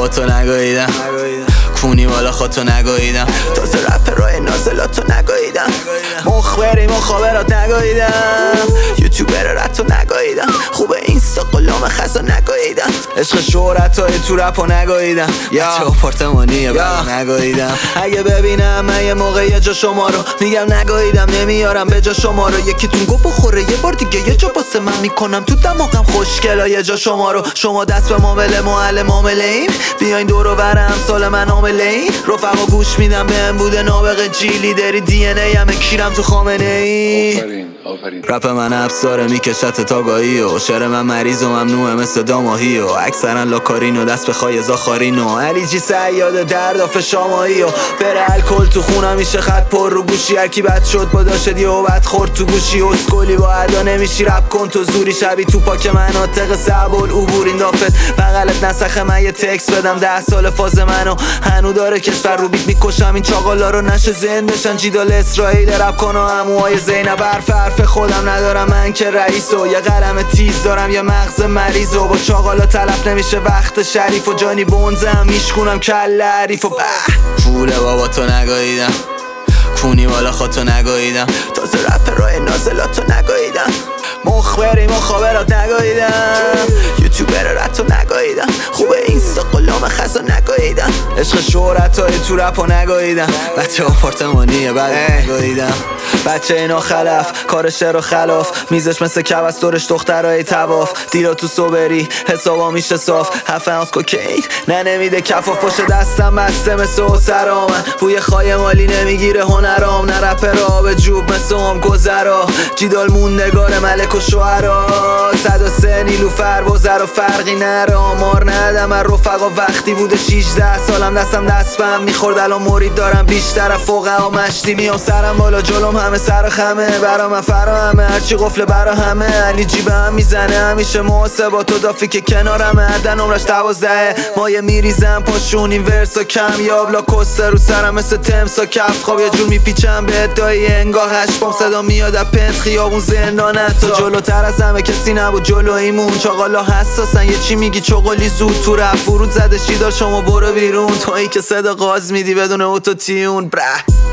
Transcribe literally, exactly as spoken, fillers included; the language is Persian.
بابا تو نگاهیدم، کونی بالا خودتو نگاهیدم، تازه رپرای نازلاتو نگاهیدم، مخبری مخابرات نگاهیدم، یوتیوبر رتو نگاهیدم، خوبه اینستا قلام خزا نگاهیدم، عشق شهرتای تو رپو نگاهیدم، بچه آپارتمانیه بالا نگاهیدم. اگه ببینم من یه موقع یه جا شما رو میگم نگاهیدم، نمیارم به جا شما رو، یکیتون گو بخوره یه بار دیگه یه جا باسه من میکنم تو دماغم خوشگلا یه جا شما رو. شما دست به معامله معلم معامله این، بیاین دور و بر امثال من عامله این، رفقا گوش میدم بهم بوده نابغه جیلی داری دی ان ای همه کیرم تو خامنه ای. آفرین آفرین. رپ من افساره میکشت تاگاهی و شعر من مریض و ممنوعه مثل داماهی و اکثرا لاکارین و دست به خای زاخارین و علی جی سیاد درداف شامایی و بره الکل تو خونم میشه خط پر رو گوشی، هرکی بد شد با داشت یه و بد خورد تو گوشی، اسکولی با ادا نمیشی رپ کن تو زوری، شبی تو پاک مناطق صعب العبور این دافت بغلت نسخه من یه تکس بدم، ده سال فاز منو هنو داره کشور رو بیت میکشم این چاقالا رو نشه زندشن، جیدال اسرائیل رپ کن و هموهای زینب، حرف حرف خودم ندارم من که رئیس و یه قلم تیز دارم یه مغز مریض و با چاقالا تلف نمیشه وقت شریف و جانی بونزه هم میشکونم کل عریف و به پول بابا تو نگاهیدم، کونی بالا خودتو نگاهیدم، تازه رپرای نازلاتو نگاهیدم، مخبری مخابرات نگاهیدم، یوتیوبر رتو نگاهیدم، خوبه اینستا قلام خزا نگاهیدم، عشق شهرتای تو رپو نگاهیدم، بچه آپارتمانیه بعد نگاهیدم، بچه اینا خلف کار شعر و خلاف، میزش مثل کبس دورش دخترای تواف، دیرا تو صبری حسابا میشه صاف، هفت اونس کوکین نه نمیده کفاف، باشه دستم بسته مثل حسرا، من بوی خای مالی نمیگیره هنرام، نه رپرا به جوب مثل هم گذرا، جیدال موندگار ملک و شوهرا، صد و سه نیلوفر وزر و فرقی نره، آمار ندم من رفقا وقتی بوده شیجده سالم دستم دست بهم میخورد، الان مرید دارم بیشتر فوقا و مشتی میام سرم بالا جلوم همه سر خمه، برا من فرا همه هرچی قفل برا همه، علی جیبه هم میزنه همیشه محاسبات و دافی که کنارمه، عدن عمرش دوازده مایه میریزم پاشون این ورسا کم یا بلا کسته رو سرم مثل تمسا کف خواب یه جور میپیچم به ادایی انگاه هشت صدا میاد از پنت خیابون زندانت تو جلوتر از همه کسی نبود جلویمون، چاقالا حساسن یه چی میگی چغلی زود تو رپ فرود زده چی دار شما برو بیرون، تویی که صدا قاز میدی بدون اوتو تیون بره.